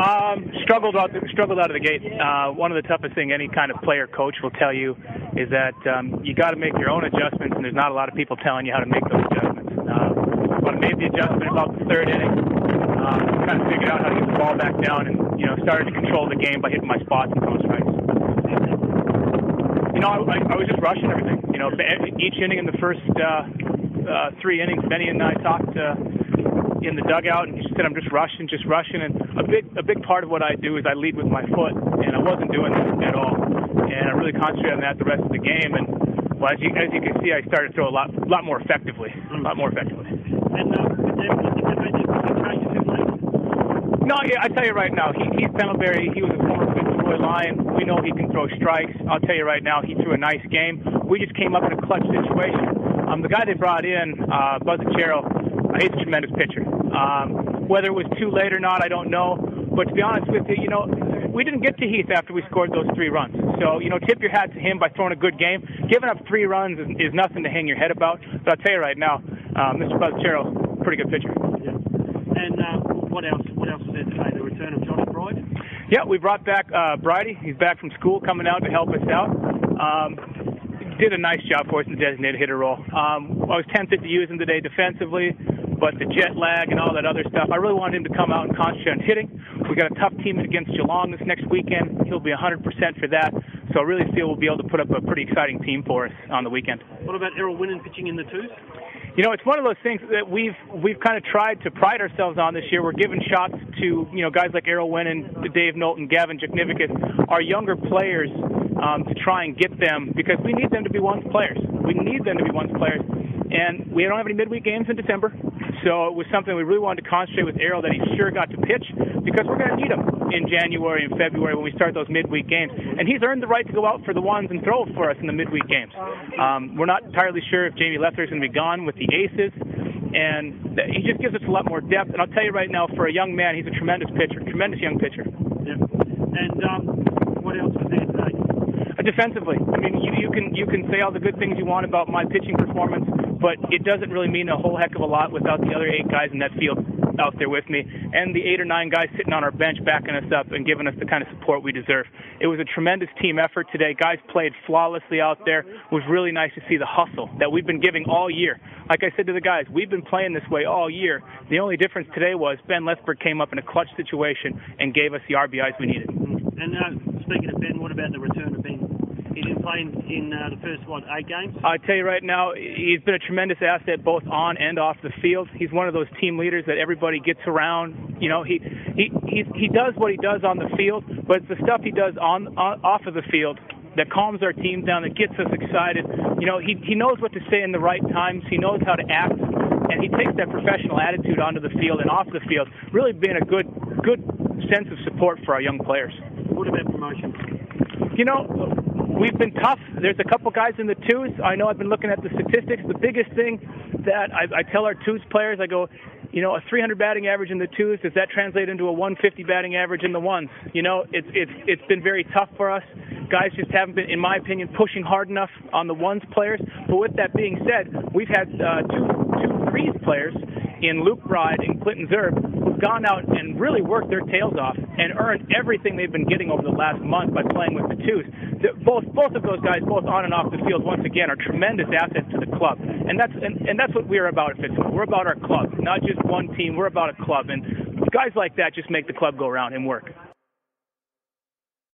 Struggled out of the gate. One of the toughest thing any kind of player coach will tell you is that you got to make your own adjustments, and there's not a lot of people telling you how to make those adjustments. But I made the adjustment about the third inning. Kind of figured out how to get the ball back down, and started to control the game by hitting my spots and throwing strikes. I was just rushing everything. Each inning in the first 3 innings, Benny and I talked in the dugout, and he said, I'm just rushing. And a big part of what I do is I lead with my foot, and I wasn't doing that at all. And I really concentrated on that the rest of the game. And well, as you can see, I started to throw a lot more effectively. And with them, do you think they made any changes in the league? No, I tell you right now, Heath Pendlebury, he was a former Fitzroy Lion. We know he can throw strikes. I'll tell you right now, he threw a nice game. We just came up in a clutch situation. The guy they brought in, Buzz Achero, he's a tremendous pitcher. Whether it was too late or not, I don't know. But to be honest with you, we didn't get to Heath after we scored those 3 runs. So, tip your hat to him by throwing a good game. Giving up 3 runs is nothing to hang your head about. But I'll tell you right now, Mr. Buzz Achero, pretty good pitcher. Yeah. And what else is there today? The return of Josh Bride? Yeah, we brought back Bridie. He's back from school, coming out to help us out. Did a nice job for us in the designated hitter role. I was tempted to use him today defensively, but the jet lag and all that other stuff, I really wanted him to come out and concentrate on hitting. We got a tough team against Geelong this next weekend. He'll be 100% for that. So I really feel we'll be able to put up a pretty exciting team for us on the weekend. What about Errol Winnan pitching in the twos? It's one of those things that we've kind of tried to pride ourselves on this year. We're giving shots to, guys like Errol Winnan, Dave Knowlton, Gavin Juknivicus, our younger players, to try and get them, because we need them to be ones players. And we don't have any midweek games in December, so it was something we really wanted to concentrate with Errol, that he sure got to pitch, because we're going to need him in January and February when we start those midweek games. And he's earned the right to go out for the ones and throw for us in the midweek games. We're not entirely sure if Jamie Leffler's going to be gone with the Aces, and he just gives us a lot more depth. And I'll tell you right now, for a young man, he's a tremendous young pitcher. Yep. And what else was there today? Defensively, you can say all the good things you want about my pitching performance, but it doesn't really mean a whole heck of a lot without the other 8 guys in that field out there with me, and the 8 or 9 guys sitting on our bench backing us up and giving us the kind of support we deserve. It was a tremendous team effort today. Guys played flawlessly out there. It was really nice to see the hustle that we've been giving all year. Like I said to the guys, we've been playing this way all year. The only difference today was Ben Lethbridge came up in a clutch situation and gave us the RBIs we needed. And speaking of Ben, what about the return of Ben? He didn't play in the first, 8 games? I tell you right now, he's been a tremendous asset both on and off the field. He's one of those team leaders that everybody gets around. He does what he does on the field, but it's the stuff he does off of the field that calms our team down, that gets us excited. He knows what to say in the right times. He knows how to act, and he takes that professional attitude onto the field and off the field, really being a good sense of support for our young players. What about promotions? We've been tough. There's a couple guys in the twos. I know I've been looking at the statistics. The biggest thing that I tell our twos players, I go, a 300 batting average in the twos, does that translate into a 150 batting average in the ones? It's been very tough for us. Guys just haven't been, in my opinion, pushing hard enough on the ones players. But with that being said, we've had two threes players in Luke Bride and Clinton Zerb who've gone out and really worked their tails off and earned everything they've been getting over the last month by playing with the twos. Both of those guys, both on and off the field, once again, are tremendous assets to the club. And that's what we're about at Fitzroy. We're about our club, not just one team. We're about a club. And guys like that just make the club go around and work.